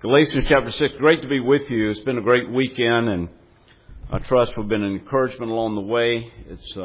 Galatians chapter 6, great to be with you. It's been a great weekend, and I trust we've been an encouragement along the way. It's,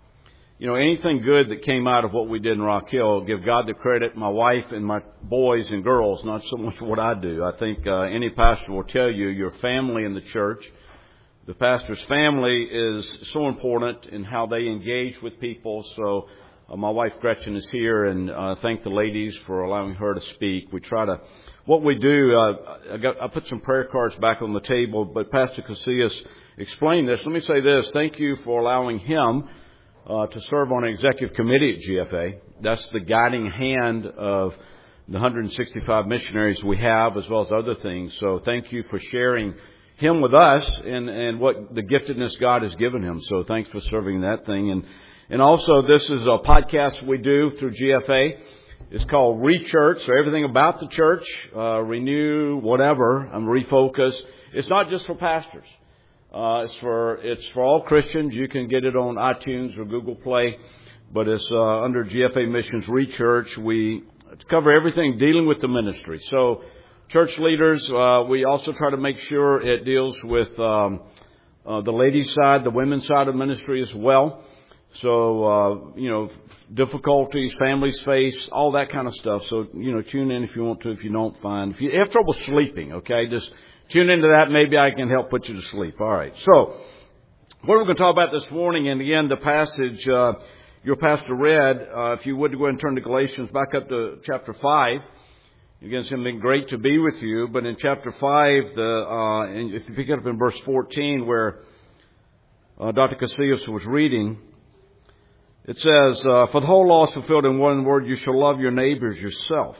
anything good that came out of what we did in Rock Hill, give God the credit, my wife and my boys and girls, not so much what I do. I think any pastor will tell you, your family in the church, the pastor's family is so important in how they engage with people. So my wife Gretchen is here, and thank the ladies for allowing her to speak. We try to... What we do, I put some prayer cards back on the table, but Pastor Casillas explained this. Let me say this. Thank you for allowing him to serve on an executive committee at GFA. That's the guiding hand of the 165 missionaries we have, as well as other things. So thank you for sharing him with us and what the giftedness God has given him. So thanks for serving that thing. And also, this is a podcast we do through GFA. It's called Rechurch, so everything about the church, renew, whatever, refocus. It's not just for pastors. It's for all Christians. You can get it on iTunes or Google Play, but it's under GFA Missions Rechurch. We cover everything dealing with the ministry. So, church leaders, we also try to make sure it deals with the ladies' side, the women's side of ministry as well. So, difficulties families face, all that kind of stuff. So, tune in if you want to. If you don't, fine. If you have trouble sleeping, okay, just tune into that. Maybe I can help put you to sleep. All right. So, what we're going to talk about this morning, and again, the passage your pastor read, if you would go ahead and turn to Galatians, back up to chapter 5. Again, it's been great to be with you. But in chapter 5, and if you pick it up in verse 14, where Dr. Casillas was reading, it says, for the whole law is fulfilled in one word, you shall love your neighbors yourself.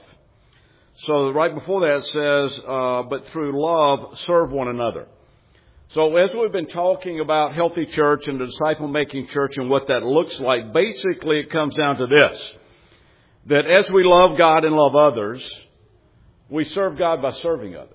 So right before that it says, but through love, serve one another. So as we've been talking about healthy church and the disciple-making church and what that looks like, basically it comes down to this, that as we love God and love others, we serve God by serving others.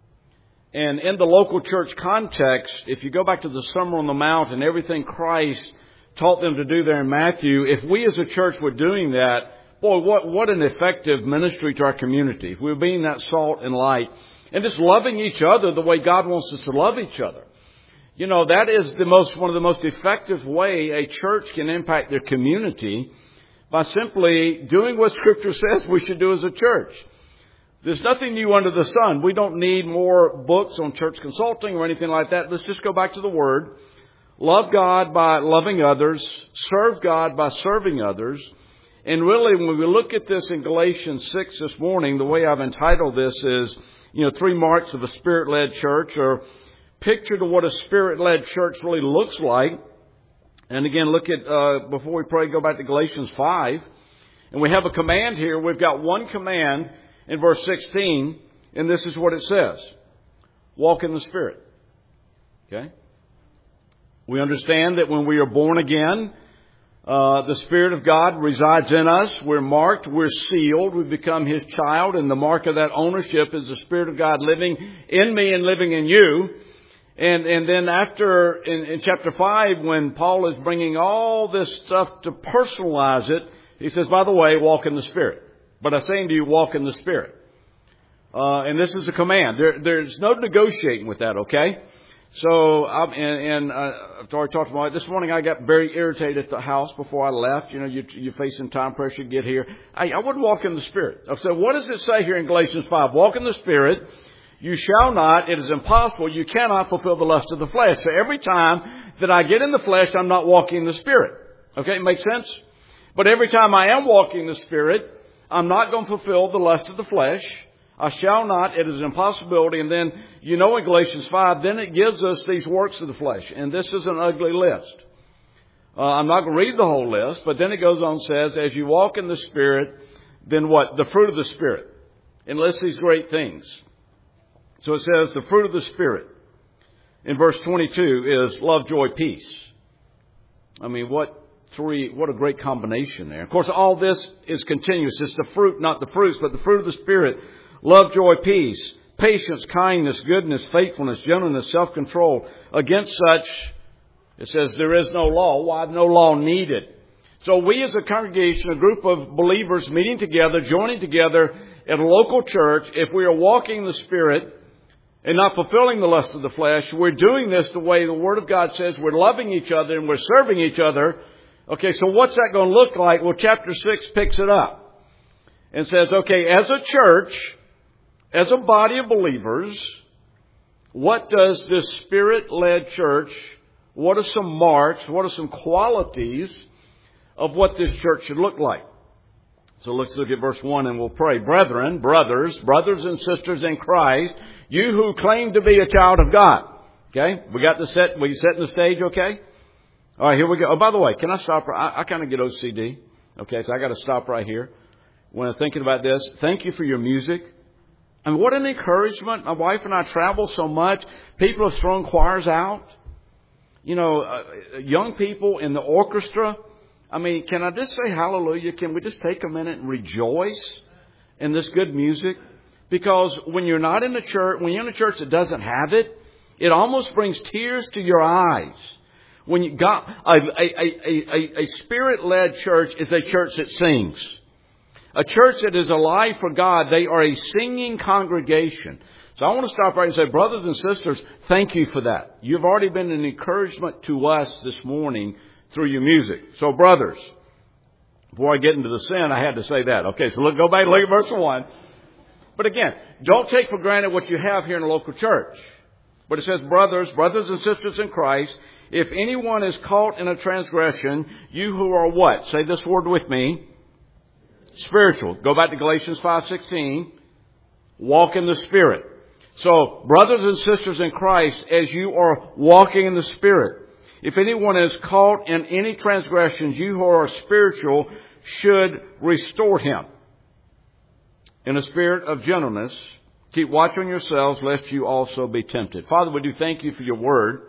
And in the local church context, if you go back to the Sermon on the Mount and everything Christ taught them to do there in Matthew, if we as a church were doing that, boy, what an effective ministry to our community. If we were being that salt and light and just loving each other the way God wants us to love each other. That is one of the most effective way a church can impact their community, by simply doing what Scripture says we should do as a church. There's nothing new under the sun. We don't need more books on church consulting or anything like that. Let's just go back to the Word. Love God by loving others. Serve God by serving others. And really, when we look at this in Galatians 6 this morning, the way I've entitled this is, 3 marks of a Spirit-led church, or picture to what a Spirit-led church really looks like. And again, look at, before we pray, go back to Galatians 5. And we have a command here. We've got one command in verse 16, and this is what it says. Walk in the Spirit. Okay? We understand that when we are born again, the Spirit of God resides in us. We're marked. We're sealed. We become His child. And the mark of that ownership is the Spirit of God living in me and living in you. And then after, in chapter 5, when Paul is bringing all this stuff to personalize it, he says, by the way, walk in the Spirit. But I'm saying to you, walk in the Spirit. And this is a command. There's no negotiating with that, okay? So, I've already talked about it. This morning I got very irritated at the house before I left. You're facing time pressure to get here. I wouldn't walk in the Spirit. I said, what does it say here in Galatians 5? Walk in the Spirit. You shall not. It is impossible. You cannot fulfill the lust of the flesh. So every time that I get in the flesh, I'm not walking in the Spirit. Okay, it makes sense? But every time I am walking in the Spirit, I'm not going to fulfill the lust of the flesh. I shall not. It is an impossibility. And then, in Galatians 5, then it gives us these works of the flesh. And this is an ugly list. I'm not going to read the whole list, but then it goes on and says, as you walk in the Spirit, then what? The fruit of the Spirit. And lists these great things. So it says the fruit of the Spirit in verse 22 is love, joy, peace. I mean, what a great combination there. Of course, all this is continuous. It's the fruit, not the fruits, but the fruit of the Spirit. Love, joy, peace, patience, kindness, goodness, faithfulness, gentleness, self-control. Against such, it says there is no law. Why? No law needed. So we as a congregation, a group of believers meeting together, joining together at a local church, if we are walking in the Spirit and not fulfilling the lust of the flesh, we're doing this the way the Word of God says, we're loving each other and we're serving each other. Okay, so what's that going to look like? Well, chapter 6 picks it up and says, okay, as a church, as a body of believers, what does this Spirit-led church, what are some marks, what are some qualities of what this church should look like? So let's look at verse 1 and we'll pray. Brethren, brothers and sisters in Christ, you who claim to be a child of God. Okay? We setting the stage, okay? All right, here we go. Oh, by the way, can I stop? I kind of get OCD. Okay, so I got to stop right here. When I'm thinking about this, thank you for your music. And what an encouragement. My wife and I travel so much. People have thrown choirs out. You know, young people in the orchestra. I mean, can I just say hallelujah? Can we just take a minute and rejoice in this good music? Because when you're not in a church, when you're in a church that doesn't have it, it almost brings tears to your eyes. When you got a Spirit-led church is a church that sings. A church that is alive for God, they are a singing congregation. So I want to stop right and say, brothers and sisters, thank you for that. You've already been an encouragement to us this morning through your music. So brothers, before I get into the sin, I had to say that. Okay, so go back and look at verse 1. But again, don't take for granted what you have here in a local church. But it says, brothers and sisters in Christ, if anyone is caught in a transgression, you who are what? Say this word with me. Spiritual. Go back to Galatians 5:16. Walk in the Spirit. So, brothers and sisters in Christ, as you are walking in the Spirit, if anyone is caught in any transgressions, you who are spiritual should restore him in a spirit of gentleness. Keep watch on yourselves, lest you also be tempted. Father, we do thank you for your word.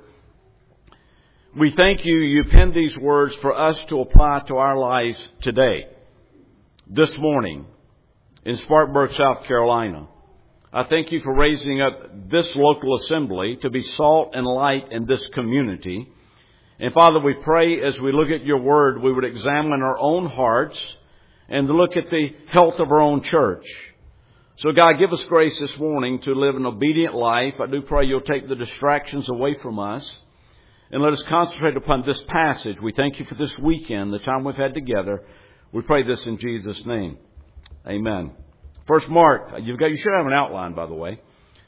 We thank you, you penned these words for us to apply to our lives today, this morning, in Spartanburg, South Carolina. I thank you for raising up this local assembly to be salt and light in this community. And Father, we pray as we look at your word, we would examine our own hearts and look at the health of our own church. So God, give us grace this morning to live an obedient life. I do pray you'll take the distractions away from us and let us concentrate upon this passage. We thank you for this weekend, the time we've had together. We pray this in Jesus' name. Amen. First mark, you should have an outline, by the way.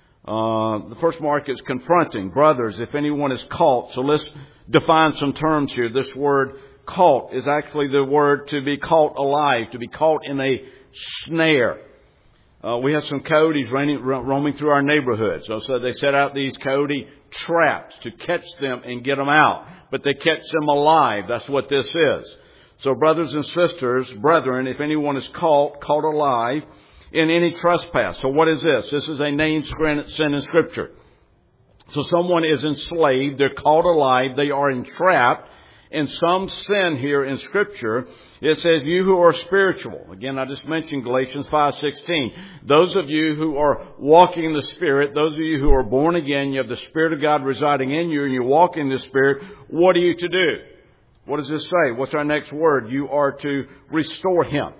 The first mark is confronting. Brothers, if anyone is caught. So let's define some terms here. This word caught is actually the word to be caught alive, to be caught in a snare. We have some coyotes roaming through our neighborhood. So they set out these coyote traps to catch them and get them out. But they catch them alive. That's what this is. So brothers and sisters, brethren, if anyone is caught alive in any trespass. So what is this? This is a named sin in Scripture. So someone is enslaved. They're caught alive. They are entrapped in some sin here in Scripture. It says, you who are spiritual. Again, I just mentioned Galatians 5:16. Those of you who are walking in the Spirit, those of you who are born again, you have the Spirit of God residing in you and you walk in the Spirit, what are you to do? What does this say? What's our next word? You are to restore him.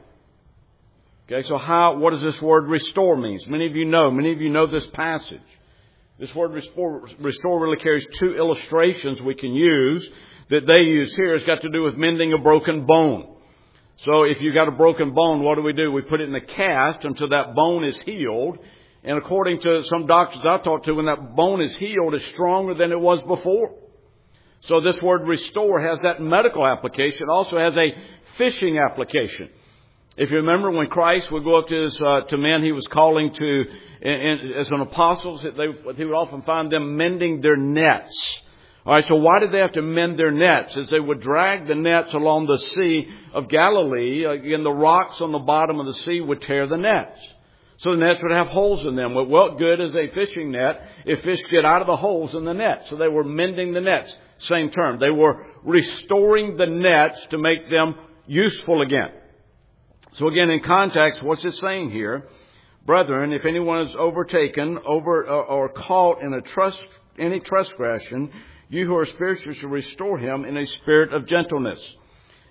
Okay, so what does this word restore mean? Many of you know this passage. This word restore really carries two illustrations we can use that they use here. It's got to do with mending a broken bone. So if you got a broken bone, what do? We put it in a cast until that bone is healed. And according to some doctors I've talked to, when that bone is healed, it's stronger than it was before. So this word restore has that medical application. It also has a fishing application. If you remember when Christ would go up to men he was calling to as an apostle, he would often find them mending their nets. All right, so why did they have to mend their nets? As they would drag the nets along the Sea of Galilee, again, the rocks on the bottom of the sea would tear the nets. So the nets would have holes in them. Well, what good is a fishing net if fish get out of the holes in the net? So they were mending the nets. Same term. They were restoring the nets to make them useful again. So again, in context, what's it saying here? Brethren, if anyone is overtaken or caught in any transgression, you who are spiritual should restore him in a spirit of gentleness.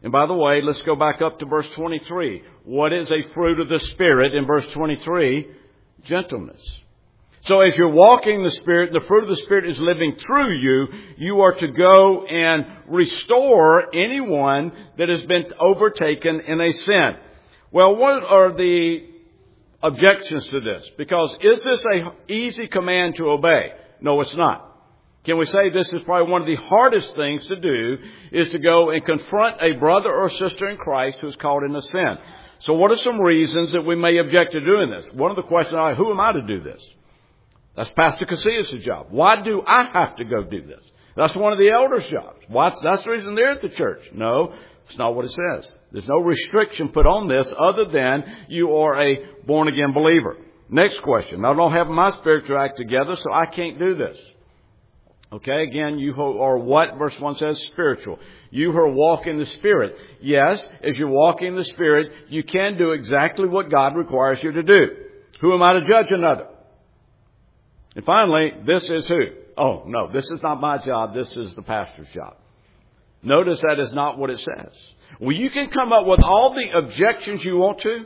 And by the way, let's go back up to verse 23. What is a fruit of the Spirit in verse 23? Gentleness. So as you're walking in the Spirit, the fruit of the Spirit is living through you. You are to go and restore anyone that has been overtaken in a sin. Well, what are the objections to this? Because is this an easy command to obey? No, it's not. Can we say this is probably one of the hardest things to do, is to go and confront a brother or sister in Christ who is caught in a sin. So what are some reasons that we may object to doing this? One of the questions are, who am I to do this? That's Pastor Casillas' job. Why do I have to go do this? That's one of the elders' jobs. That's the reason they're at the church. No, it's not what it says. There's no restriction put on this other than you are a born-again believer. Next question. I don't have my spiritual act together, so I can't do this. Okay, again, you who are what? Verse 1 says spiritual. You who are walking in the Spirit. Yes, as you walk in the Spirit, you can do exactly what God requires you to do. Who am I to judge another? And finally, this is who? Oh, no, this is not my job. This is the pastor's job. Notice that is not what it says. Well, you can come up with all the objections you want to,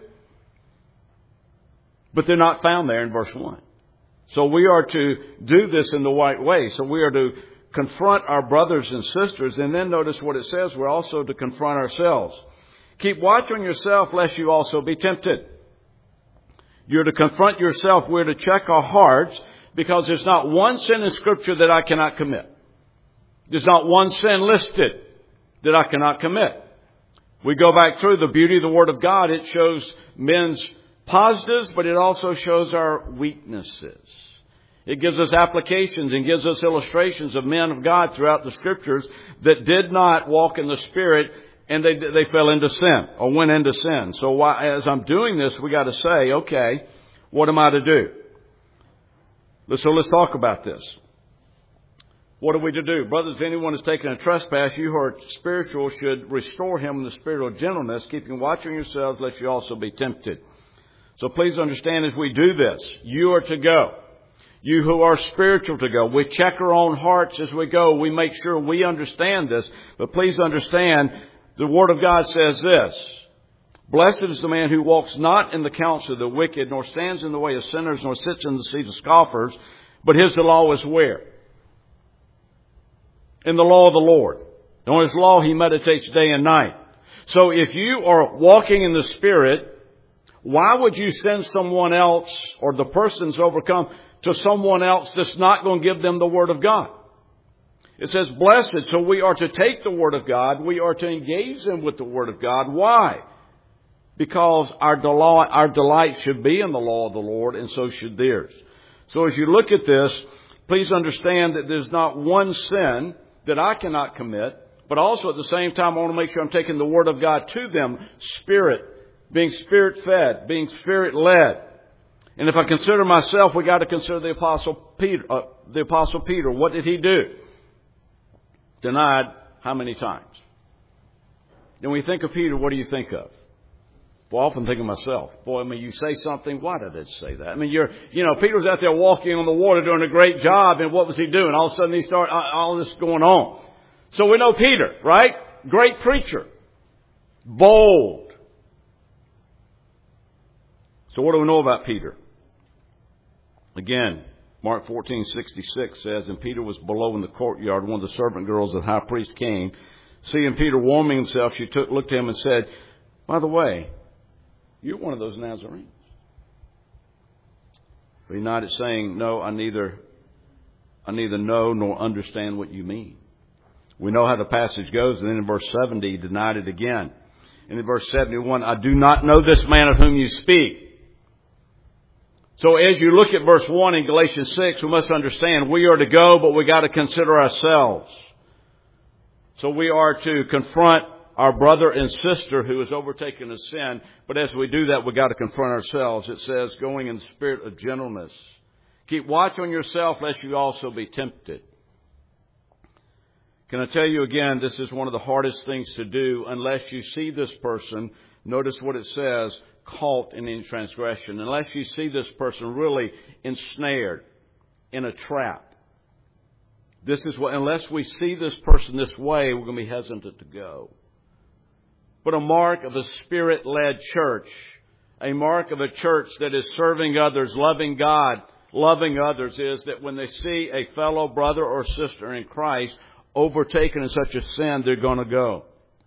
but they're not found there in verse 1. So we are to do this in the right way. So we are to confront our brothers and sisters. And then notice what it says. We're also to confront ourselves. Keep watch on yourself lest you also be tempted. You're to confront yourself. We're to check our hearts, because there's not one sin in Scripture that I cannot commit. There's not one sin listed that I cannot commit. We go back through the beauty of the Word of God. It shows men's positives, but it also shows our weaknesses. It gives us applications and gives us illustrations of men of God throughout the Scriptures that did not walk in the Spirit, and they fell into sin or went into sin. So as I'm doing this, we got to say, okay, what am I to do? So let's talk about this. What are we to do? Brothers, if anyone has taken a trespass, you who are spiritual should restore him in the spirit of gentleness, keeping watch on yourselves, lest you also be tempted. So please understand, as we do this, you are to go. You who are spiritual to go. We check our own hearts as we go. We make sure we understand this. But please understand, the Word of God says this: blessed is the man who walks not in the counsel of the wicked, nor stands in the way of sinners, nor sits in the seat of scoffers, but his law is where? In the law of the Lord. And on his law he meditates day and night. So if you are walking in the Spirit, why would you send someone else, or the person's overcome, to someone else that's not going to give them the Word of God? It says blessed. So we are to take the Word of God. We are to engage them with the Word of God. Why? Because our delight should be in the law of the Lord, and so should theirs. So as you look at this, please understand that there's not one sin that I cannot commit, but also at the same time I want to make sure I'm taking the Word of God to them, Spirit, being Spirit-fed, being Spirit-led. And if I consider myself, we got to consider the Apostle Peter. What did he do? Denied how many times? When we think of Peter, what do you think of? Well, I often think of myself. Boy, you say something, why did it say that? Peter was out there walking on the water doing a great job, and what was he doing? All of a sudden he started all this going on. So we know Peter, right? Great preacher. Bold. So what do we know about Peter? Again, Mark 14:66 says, and Peter was below in the courtyard. One of the servant girls of the high priest came. Seeing Peter warming himself, she looked at him and said, by the way, you're one of those Nazarenes. But he nodded, saying, no, I neither know nor understand what you mean. We know how the passage goes. And then in verse 70, he denied it again. And in verse 71, I do not know this man of whom you speak. So as you look at verse 1 in Galatians 6, we must understand we are to go, but we got to consider ourselves. So we are to confront our brother and sister who is overtaken in sin. But as we do that, we got to confront ourselves. It says, going in the spirit of gentleness. Keep watch on yourself, lest you also be tempted. Can I tell you again, this is one of the hardest things to do unless you see this person. Notice what it says, caught in any transgression. Unless you see this person really ensnared in a trap. This is what, unless we see this person this way, we're going to be hesitant to go. but a mark of a Spirit-led church. A mark of a church that is serving others, loving God, loving others, is that when they see a fellow brother or sister in Christ overtaken in such a sin, they're going to go.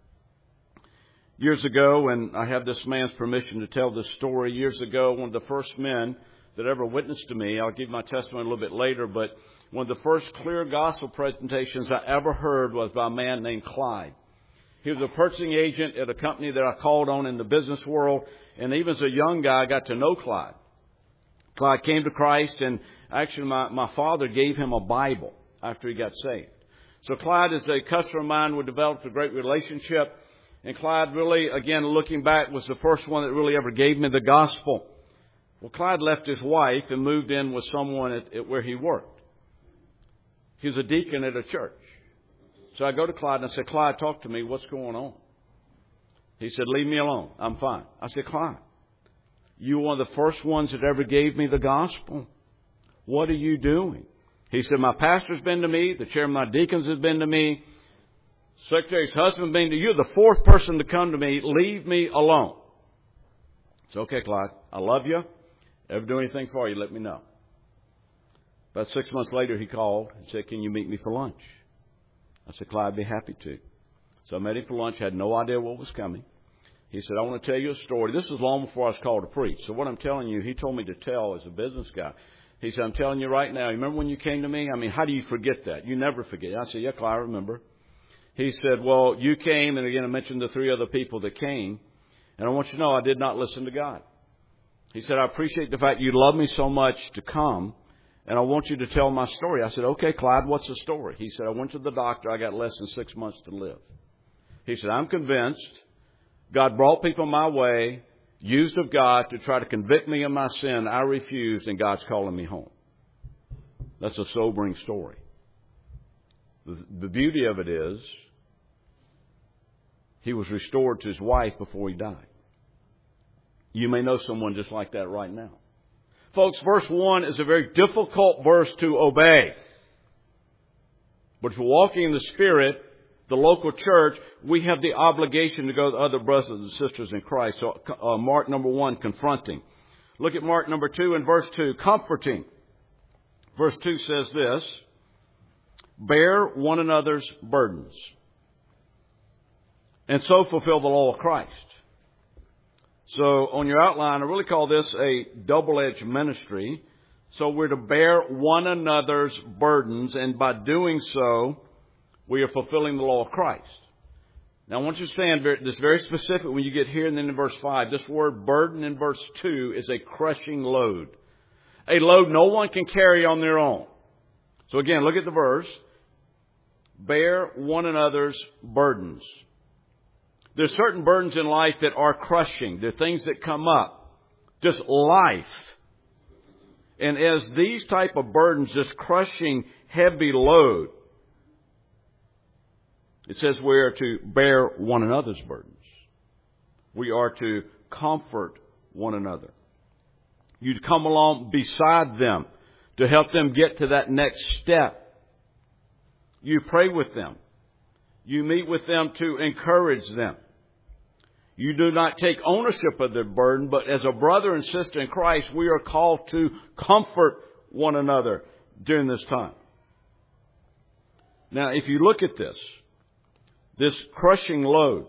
Years ago, and I have this man's permission to tell this story, years ago, one of the first men that ever witnessed to me, I'll give my testimony a little bit later, but one of the first clear gospel presentations I ever heard was by a man named Clyde. He was a purchasing agent at a company that I called on in the business world, and even as a young guy, I got to know Clyde. Clyde came to Christ, and actually my father gave him a Bible after he got saved. So Clyde is a customer of mine. We developed a great relationship. And Clyde really, again, looking back, was the first one that really ever gave me the gospel. Well, Clyde left his wife and moved in with someone at where he worked. He was a deacon at a church. So I go to Clyde and I said, Clyde, talk to me. What's going on? He said, leave me alone. I'm fine. I said, Clyde, you were one of the first ones that ever gave me the gospel. What are you doing? He said, my pastor's been to me. The chairman of my deacons has been to me. Secretary's husband been to you. You're the fourth person to come to me. Leave me alone. It's okay, Clyde. I love you. Ever do anything for you, let me know. About 6 months later, he called and said, can you meet me for lunch? I said, Clyde, I'd be happy to. So I met him for lunch, had no idea what was coming. He said, I want to tell you a story. This is long before I was called to preach. So what I'm telling you, he told me to tell as a business guy. He said, I'm telling you right now, you remember when you came to me? I mean, how do you forget that? You never forget. I said, yeah, Clyde, I remember. He said, well, you came, and again, I mentioned the 3 other people that came, and I want you to know I did not listen to God. He said, I appreciate the fact you love me so much to come, and I want you to tell my story. I said, okay, Clyde, what's the story? He said, I went to the doctor. I got less than 6 months to live. He said, I'm convinced God brought people my way, used of God to try to convict me of my sin. I refused, and God's calling me home. That's a sobering story. The beauty of it is he was restored to his wife before he died. You may know someone just like that right now. Folks, verse 1 is a very difficult verse to obey. But if we're walking in the Spirit, the local church, we have the obligation to go to other brothers and sisters in Christ. So mark number 1, confronting. Look at mark number 2 in verse 2, comforting. Verse 2 says this, bear one another's burdens, and so fulfill the law of Christ. So on your outline, I really call this a double-edged ministry. So we're to bear one another's burdens, and by doing so, we are fulfilling the law of Christ. Now I want you to understand this very specific when you get here and then in verse 5. This word burden in verse 2 is a crushing load. A load no one can carry on their own. So again, look at the verse. Bear one another's burdens. There's certain burdens in life that are crushing. They're things that come up. Just life. And as these type of burdens, this crushing, heavy load, it says we are to bear one another's burdens. We are to comfort one another. You come along beside them to help them get to that next step. You pray with them. You meet with them to encourage them. You do not take ownership of their burden, but as a brother and sister in Christ, we are called to comfort one another during this time. Now, if you look at this crushing load,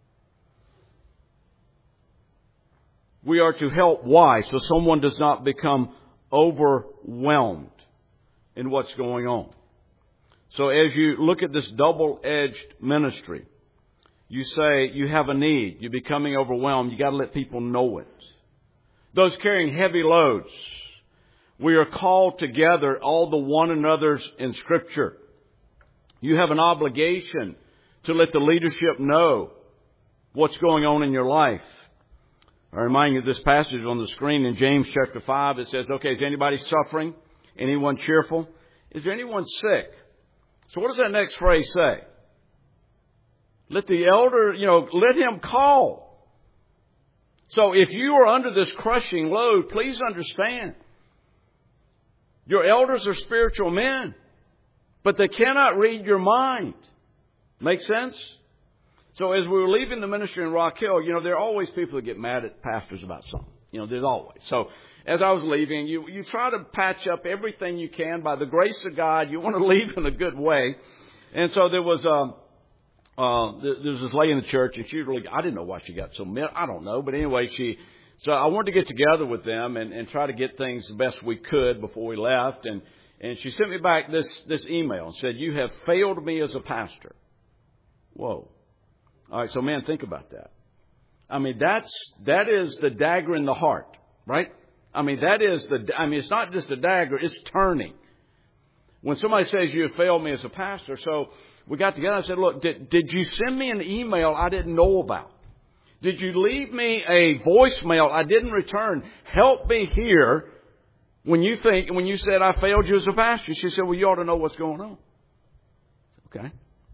we are to help. Why? So someone does not become overwhelmed in what's going on. So as you look at this double-edged ministry, you say you have a need. You're becoming overwhelmed. You got to let people know it. Those carrying heavy loads, we are called together, all the one another's in Scripture. You have an obligation to let the leadership know what's going on in your life. I remind you of this passage on the screen in James chapter 5. It says, okay, is anybody suffering? Anyone cheerful? Is there anyone sick? So what does that next phrase say? Let the elder, let him call. So if you are under this crushing load, please understand. Your elders are spiritual men, but they cannot read your mind. Make sense? So as we were leaving the ministry in Rock Hill, there are always people that get mad at pastors about something. There's always. So as I was leaving, you try to patch up everything you can by the grace of God. You want to leave in a good way. And so there was this lady in the church, and she really, I didn't know why she got so mad. I don't know. But anyway, so I wanted to get together with them and try to get things the best we could before we left. And she sent me back this email and said, "You have failed me as a pastor." Whoa. All right, so man, think about that. I mean, that is the dagger in the heart, right? I mean, it's not just a dagger, it's turning. When somebody says you have failed me as a pastor, so we got together and I said, "Look, did you send me an email I didn't know about? Did you leave me a voicemail I didn't return? Help me here when you said I failed you as a pastor." She said, "Well, you ought to know what's going on." Okay.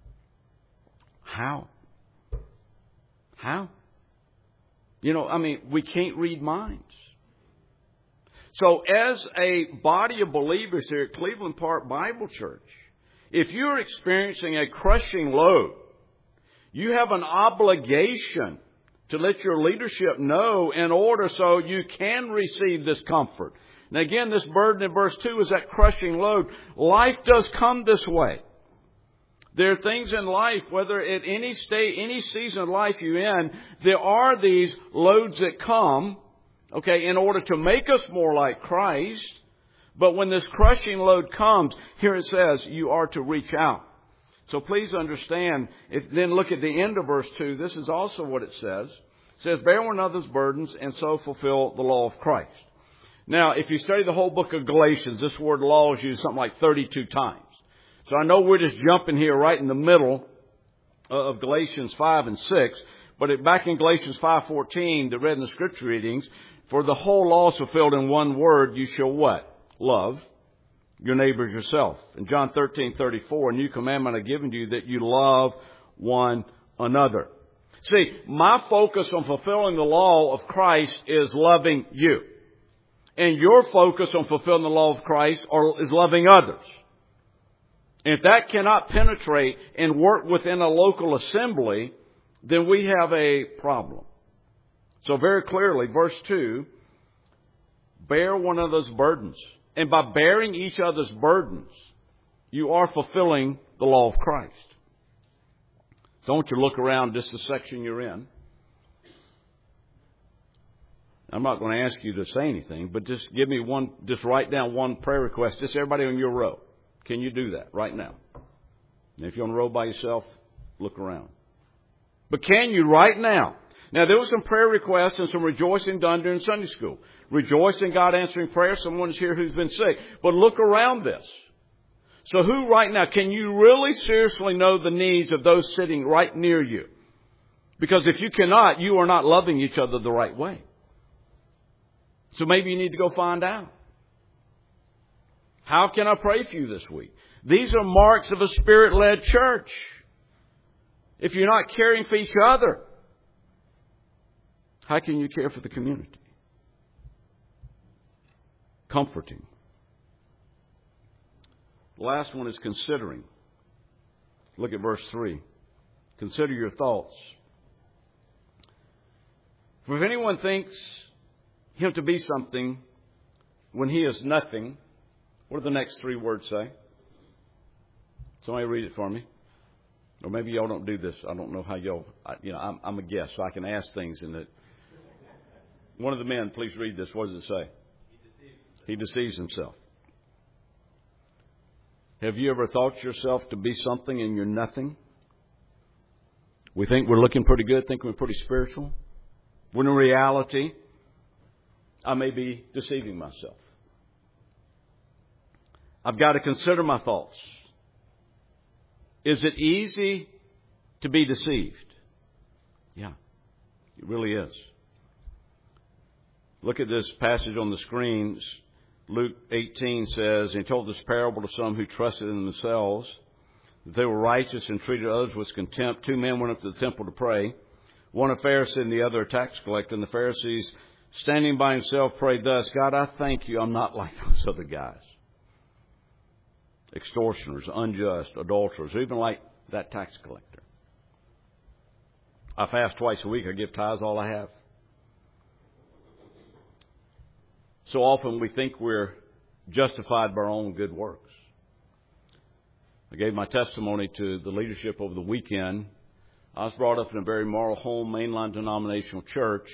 How? We can't read minds. So as a body of believers here at Cleveland Park Bible Church, if you're experiencing a crushing load, you have an obligation to let your leadership know in order so you can receive this comfort. And again, this burden in verse 2 is that crushing load. Life does come this way. There are things in life, whether at any state, any season of life you're in, there are these loads that come, okay, in order to make us more like Christ. But when this crushing load comes, here it says, you are to reach out. So please understand, then look at the end of verse 2. This is also what it says. It says, "Bear one another's burdens and so fulfill the law of Christ." Now, if you study the whole book of Galatians, this word law is used something like 32 times. So I know we're just jumping here right in the middle of Galatians 5 and 6. But back in Galatians 5:14, that read in the scripture readings, "For the whole law is fulfilled in one word, you shall" what? "Love your neighbor as yourself." In John 13:34, "A new commandment I've given to you, that you love one another." See, my focus on fulfilling the law of Christ is loving you. And your focus on fulfilling the law of Christ is loving others. And if that cannot penetrate and work within a local assembly, then we have a problem. So very clearly, verse 2, bear one another's burdens. And by bearing each other's burdens, you are fulfilling the law of Christ. Don't you look around just the section you're in. I'm not going to ask you to say anything, but just write down one prayer request. Just everybody on your row. Can you do that right now? And if you're on the road by yourself, look around. But can you right now? Now, there was some prayer requests and some rejoicing done during Sunday school. Rejoice in God answering prayer. Someone is here who's been sick. But look around this. So who right now, can you really seriously know the needs of those sitting right near you? Because if you cannot, you are not loving each other the right way. So maybe you need to go find out. How can I pray for you this week? These are marks of a Spirit-led church. If you're not caring for each other, how can you care for the community? Comforting. The last one is considering. Look at verse 3. Consider your thoughts. For if anyone thinks him to be something when he is nothing, what do the next three words say? Somebody read it for me. Or maybe y'all don't do this. I don't know how y'all, I'm a guest, so I can ask things in it. One of the men, please read this. What does it say? He deceives himself. Have you ever thought yourself to be something and you're nothing? We think we're looking pretty good, think we're pretty spiritual. When in reality, I may be deceiving myself. I've got to consider my thoughts. Is it easy to be deceived? Yeah, it really is. Look at this passage on the screen. Luke 18 says, and he told this parable to some who trusted in themselves that they were righteous and treated others with contempt. Two men went up to the temple to pray, one a Pharisee and the other a tax collector. And the Pharisee, standing by himself, prayed thus: God, I thank you I'm not like those other guys. Extortioners, unjust, adulterers, even like that tax collector. I fast twice a week. I give tithes all I have. So often we think we're justified by our own good works. I gave my testimony to the leadership over the weekend. I was brought up in a very moral home, mainline denominational church.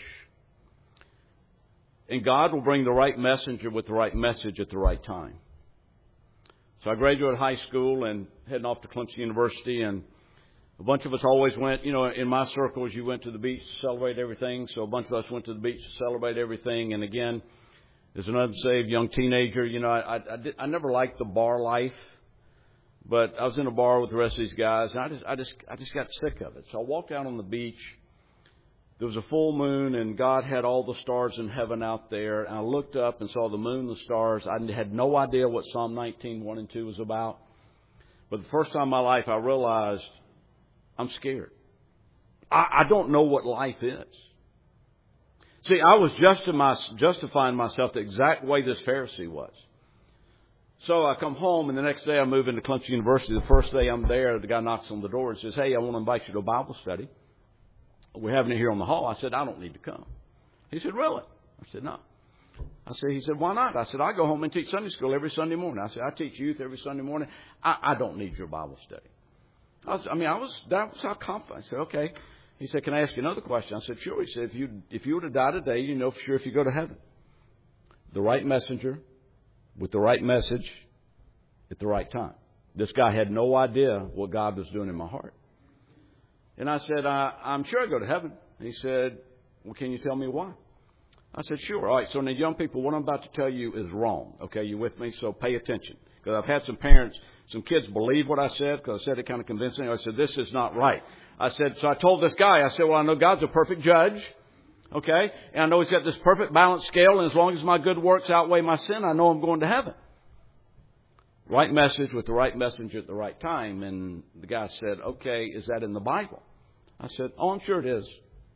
And God will bring the right messenger with the right message at the right time. So I graduated high school and heading off to Clemson University, and a bunch of us always went, in my circles, you went to the beach to celebrate everything. So a bunch of us went to the beach to celebrate everything. And again, as an unsaved young teenager, I never liked the bar life, but I was in a bar with the rest of these guys, and I just got sick of it. So I walked out on the beach. There was a full moon, and God had all the stars in heaven out there. And I looked up and saw the moon and the stars. I had no idea what Psalm 19, 1 and 2 was about. But the first time in my life, I realized I'm scared. I don't know what life is. See, I was justifying myself the exact way this Pharisee was. So I come home, and the next day I move into Clemson University. The first day I'm there, the guy knocks on the door and says, "Hey, I want to invite you to a Bible study. We're having it here on the hall." I said, "I don't need to come." He said, "Really?" I said, "No." He said, "Why not?" I said, "I go home and teach Sunday school every Sunday morning." I said, "I teach youth every Sunday morning. I don't need your Bible study." That was how confident. I said, "Okay." He said, "Can I ask you another question?" I said, "Sure." He said, if you were to die today, you know for sure if you go to heaven. The right messenger with the right message at the right time. This guy had no idea what God was doing in my heart. And I said, "I'm sure I go to heaven." He said, "Well, can you tell me why?" I said, "Sure." All right. So now, young people, what I'm about to tell you is wrong. Okay, you with me? So pay attention. Because I've had some kids believe what I said because I said it kind of convincing. I said, "This is not right." So I told this guy, I said, "Well, I know God's a perfect judge. Okay. And I know He's got this perfect balance scale. And as long as my good works outweigh my sin, I know I'm going to heaven." Right message with the right messenger at the right time. And the guy said, "Okay, is that in the Bible?" I said, "Oh, I'm sure it is."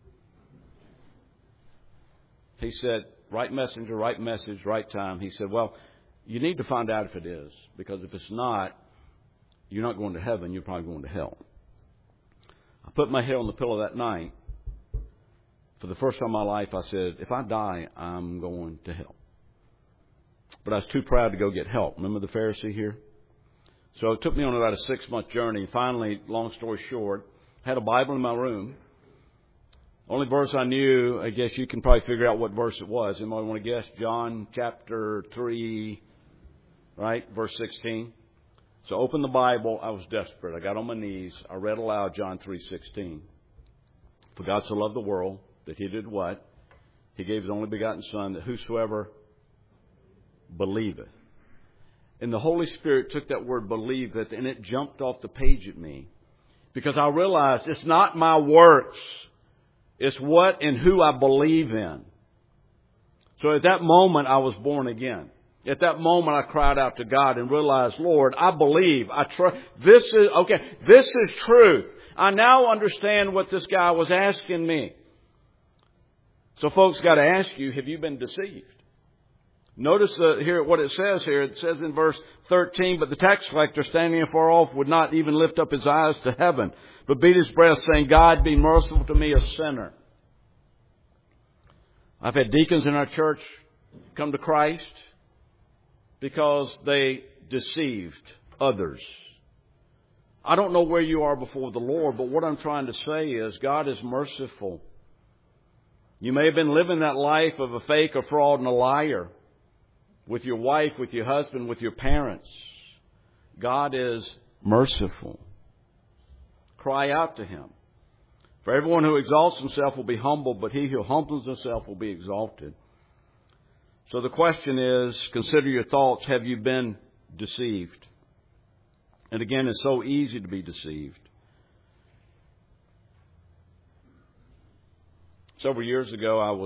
He said, "Right messenger, right message, right time." He said, "Well, you need to find out if it is, because if it's not, you're not going to heaven, you're probably going to hell." I put my head on the pillow that night. For the first time in my life, I said, if I die, I'm going to hell. But I was too proud to go get help. Remember the Pharisee here? So it took me on about a 6-month journey. Finally, long story short, I had a Bible in my room. Only verse I knew, I guess you can probably figure out what verse it was. Anybody want to guess? John chapter 3, right? Verse 16. So I opened the Bible. I was desperate. I got on my knees. I read aloud John 3:16. For God so loved the world that He did what? He gave His only begotten Son, that whosoever believeth. And the Holy Spirit took that word believeth, and it jumped off the page at me. Because I realized it's not my works. It's what and who I believe in. So at that moment, I was born again. At that moment, I cried out to God and realized, Lord, I believe, I trust. This is truth. I now understand what this guy was asking me. So folks, got to ask you, have you been deceived? Notice here what it says here. It says in verse 13, but the tax collector standing afar off would not even lift up his eyes to heaven, but beat his breast, saying, God, be merciful to me, a sinner. I've had deacons in our church come to Christ because they deceived others. I don't know where you are before the Lord, but what I'm trying to say is God is merciful. You may have been living that life of a fake, a fraud, and a liar with your wife, with your husband, with your parents. God is merciful. Cry out to Him. For everyone who exalts himself will be humbled, but he who humbles himself will be exalted. So the question is, consider your thoughts. Have you been deceived? And again, it's so easy to be deceived. Several years ago,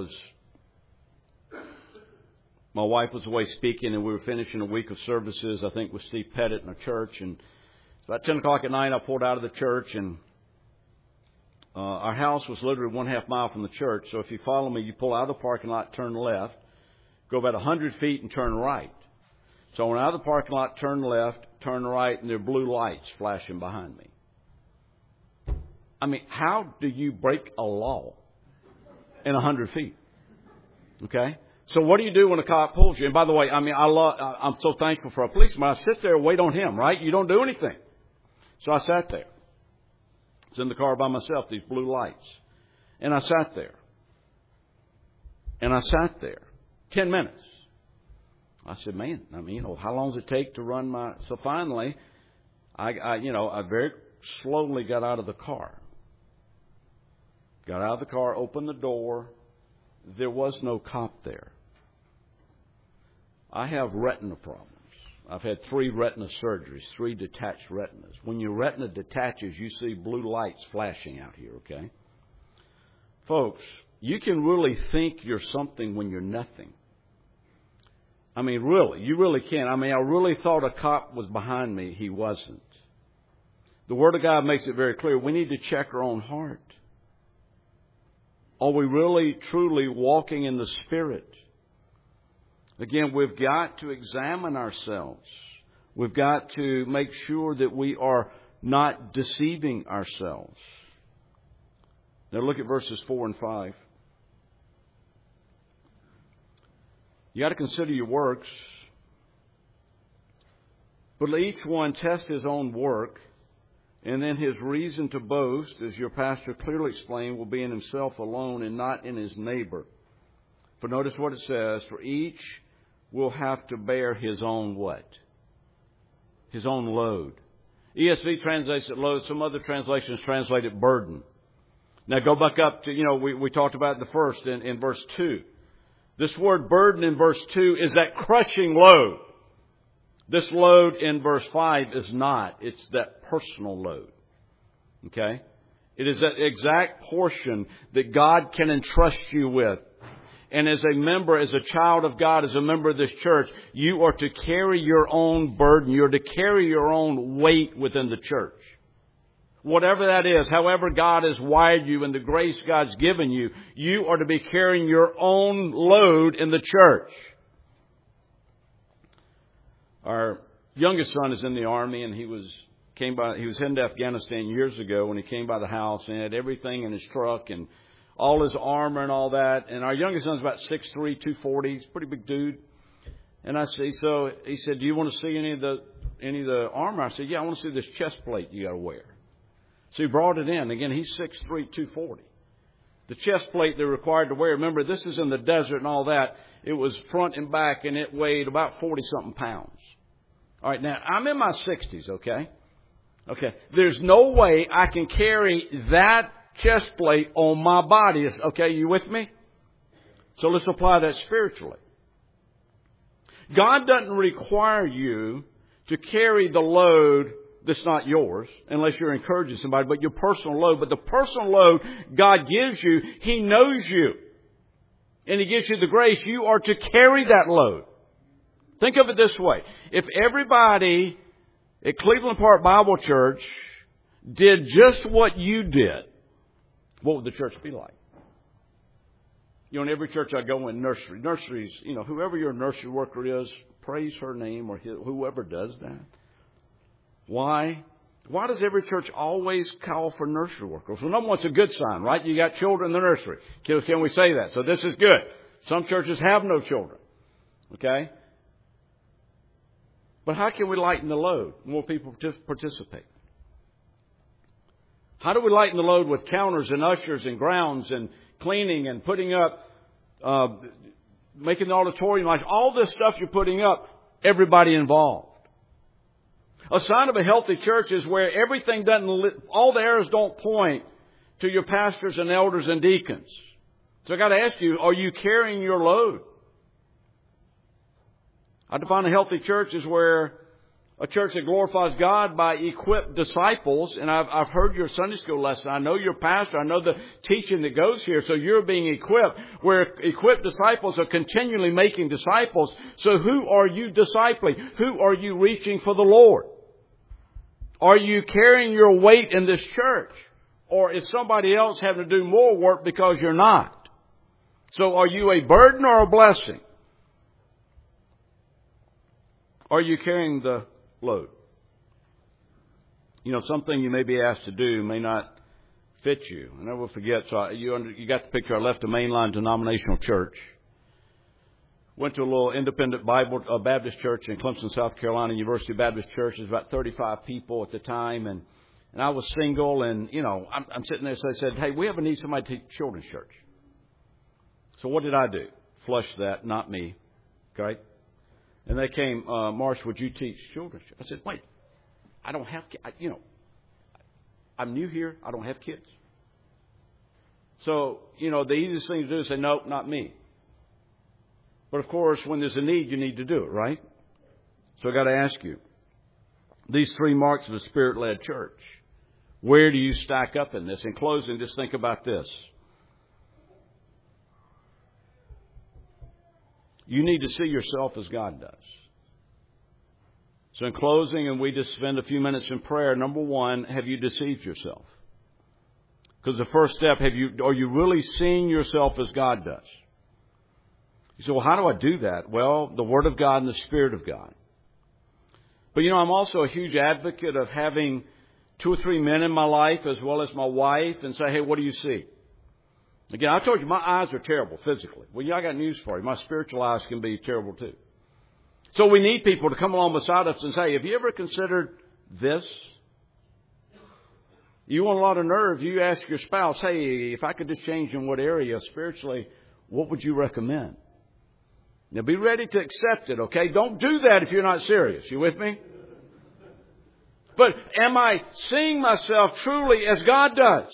my wife was away speaking, and we were finishing a week of services, I think, with Steve Pettit in a church. And about 10 o'clock at night, I pulled out of the church, and our house was literally 1/2 mile from the church. So if you follow me, you pull out of the parking lot, turn left, go about 100 feet, and turn right. So I went out of the parking lot, turned left, turned right, and there are blue lights flashing behind me. I mean, how do you break a law in 100 feet? Okay? So what do you do when a cop pulls you? And by the way, I mean, I'm so thankful for a policeman. I sit there and wait on him, right? You don't do anything. So I sat there. I was in the car by myself, these blue lights. And I sat there. And I sat there 10 minutes. I said, man, I mean, how long does it take to run my... So finally, I very slowly got out of the car. Got out of the car, opened the door. There was no cop there. I have retina problems. I've had 3 retina surgeries, 3 detached retinas. When your retina detaches, you see blue lights flashing out here, okay? Folks, you can really think you're something when you're nothing. I mean, really, you really can. I mean, I really thought a cop was behind me. He wasn't. The Word of God makes it very clear. We need to check our own heart. Are we really, truly walking in the Spirit? Again, we've got to examine ourselves. We've got to make sure that we are not deceiving ourselves. Now look at verses 4 and 5. You got to consider your works. But let each one test his own work, and then his reason to boast, as your pastor clearly explained, will be in himself alone and not in his neighbor. For notice what it says, for each will have to bear his own what? His own load. ESV translates it load. Some other translations translate it burden. Now go back up to, we talked about the first in verse 2. This word burden in verse 2 is that crushing load. This load in verse 5 is not. It's that personal load. Okay? It is that exact portion that God can entrust you with. And as a member, as a child of God, as a member of this church, you are to carry your own burden. You're to carry your own weight within the church. Whatever that is, however God has wired you and the grace God's given you, you are to be carrying your own load in the church. Our youngest son is in the Army, and he was heading to Afghanistan years ago when he came by the house and had everything in his truck and all his armor and all that. And our youngest son's about 6'3", 240. He's a pretty big dude. And so he said, do you want to see any of the armor? I said, yeah, I want to see this chest plate you got to wear. So he brought it in. Again, he's 6'3", 240. The chest plate they're required to wear. Remember, this is in the desert and all that. It was front and back, and it weighed about 40-something pounds. All right, now, I'm in my 60s, okay? Okay. There's no way I can carry that chest plate on my body. Okay, you with me? So let's apply that spiritually. God doesn't require you to carry the load that's not yours, unless you're encouraging somebody, but your personal load. But the personal load God gives you, He knows you. And He gives you the grace. You are to carry that load. Think of it this way. If everybody at Cleveland Park Bible Church did just what you did, what would the church be like? In every church I go in, nurseries, whoever your nursery worker is, praise her name or whoever does that. Why? Why does every church always call for nursery workers? Well, number one, it's a good sign, right? You got children in the nursery. Can we say that? So this is good. Some churches have no children. Okay? But how can we lighten the load? More people participate. How do we lighten the load with counters and ushers and grounds and cleaning and putting up, making the auditorium like all this stuff you're putting up, everybody involved. A sign of a healthy church is where everything all the arrows don't point to your pastors and elders and deacons. So I got to ask you, are you carrying your load? I define a healthy church as where a church that glorifies God by equipped disciples. And I've heard your Sunday school lesson. I know your pastor. I know the teaching that goes here. So you're being equipped, where equipped disciples are continually making disciples. So who are you discipling? Who are you reaching for the Lord? Are you carrying your weight in this church? Or is somebody else having to do more work because you're not? So are you a burden or a blessing? Are you carrying the load? Something you may be asked to do may not fit you. I never forget. So you got the picture. I left a mainline denominational church. Went to a little independent Baptist church in Clemson, South Carolina, University Baptist Church. There's about 35 people at the time, and I was single, and I'm sitting there. So they said, "Hey, we have a need somebody to teach children's church." So what did I do? Flush that, not me. Okay. And they came, Marsh, would you teach children's church? I said, wait, I don't have, I'm new here. I don't have kids. So, the easiest thing to do is say, no, not me. But of course, when there's a need, you need to do it, right? So I got to ask you, these 3 marks of a Spirit-led church, where do you stack up in this? In closing, just think about this. You need to see yourself as God does. So in closing, and we just spend a few minutes in prayer, number 1, have you deceived yourself? Because the first step, are you really seeing yourself as God does? You say, well, how do I do that? Well, the Word of God and the Spirit of God. But I'm also a huge advocate of having 2 or 3 men in my life as well as my wife and say, hey, what do you see? Again, I told you my eyes are terrible physically. Well, I got news for you. My spiritual eyes can be terrible too. So we need people to come along beside us and say, have you ever considered this? You want a lot of nerve. You ask your spouse, hey, if I could just change in what area spiritually, what would you recommend? Now be ready to accept it, okay? Don't do that if you're not serious. You with me? But am I seeing myself truly as God does?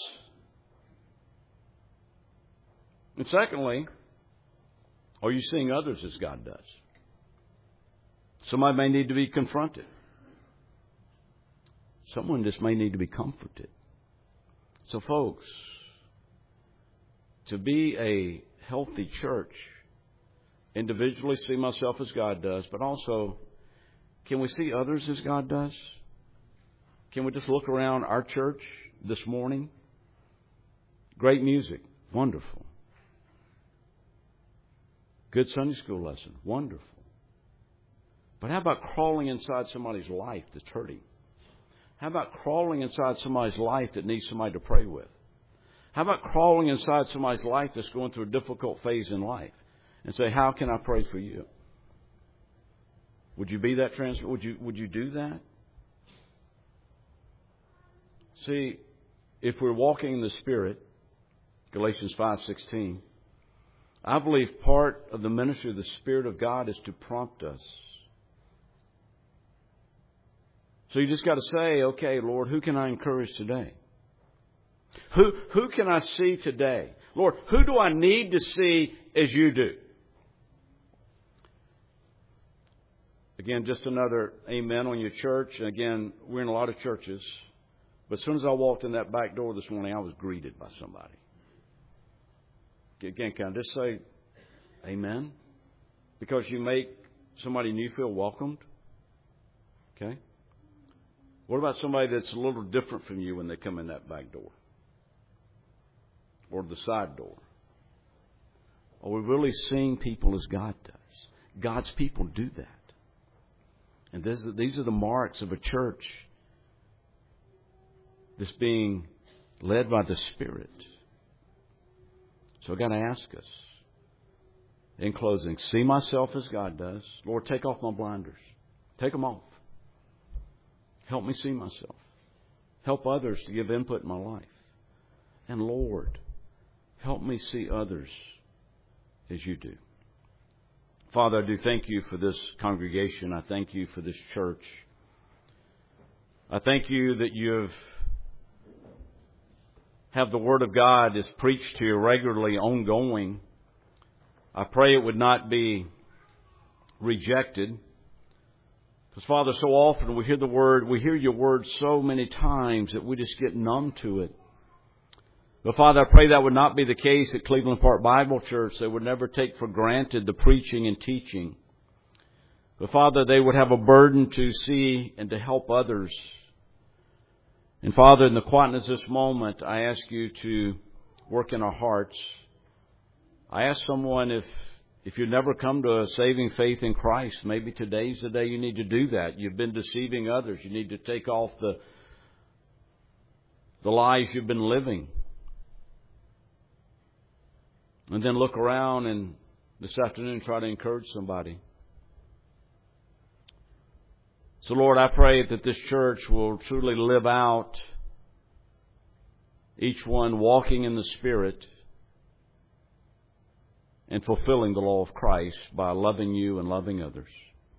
And secondly, are you seeing others as God does? Somebody may need to be confronted. Someone just may need to be comforted. So folks, to be a healthy church, individually see myself as God does, but also, can we see others as God does? Can we just look around our church this morning? Great music, wonderful. Good Sunday school lesson, wonderful. But how about crawling inside somebody's life that's hurting? How about crawling inside somebody's life that needs somebody to pray with? How about crawling inside somebody's life that's going through a difficult phase in life and say, how can I pray for you? Would you be that transfer? Would you do that? See, if we're walking in the Spirit, Galatians 5:16, I believe part of the ministry of the Spirit of God is to prompt us. So you just got to say, okay, Lord, who can I encourage today? Who can I see today? Lord, who do I need to see as you do? Again, just another amen on your church. And again, we're in a lot of churches. But as soon as I walked in that back door this morning, I was greeted by somebody. Again, can I just say amen? Because you make somebody new feel welcomed. Okay? What about somebody that's a little different from you when they come in that back door? Or the side door? Are we really seeing people as God does? God's people do that. And these are the marks of a church that's being led by the Spirit. So I've got to ask us, in closing, see myself as God does. Lord, take off my blinders. Take them off. Help me see myself. Help others to give input in my life. And Lord, help me see others as you do. Father, I do thank you for this congregation. I thank you for this church. I thank you that you have the Word of God is preached here regularly, ongoing. I pray it would not be rejected. Because, Father, so often we hear the Word, we hear your Word so many times that we just get numb to it. But, Father, I pray that would not be the case at Cleveland Park Bible Church. They would never take for granted the preaching and teaching. But, Father, they would have a burden to see and to help others. And, Father, in the quietness of this moment, I ask you to work in our hearts. I ask someone if you've never come to a saving faith in Christ, maybe today's the day you need to do that. You've been deceiving others. You need to take off the the lives you've been living. And then look around and this afternoon try to encourage somebody. So Lord, I pray that this church will truly live out, each one walking in the Spirit and fulfilling the law of Christ by loving you and loving others.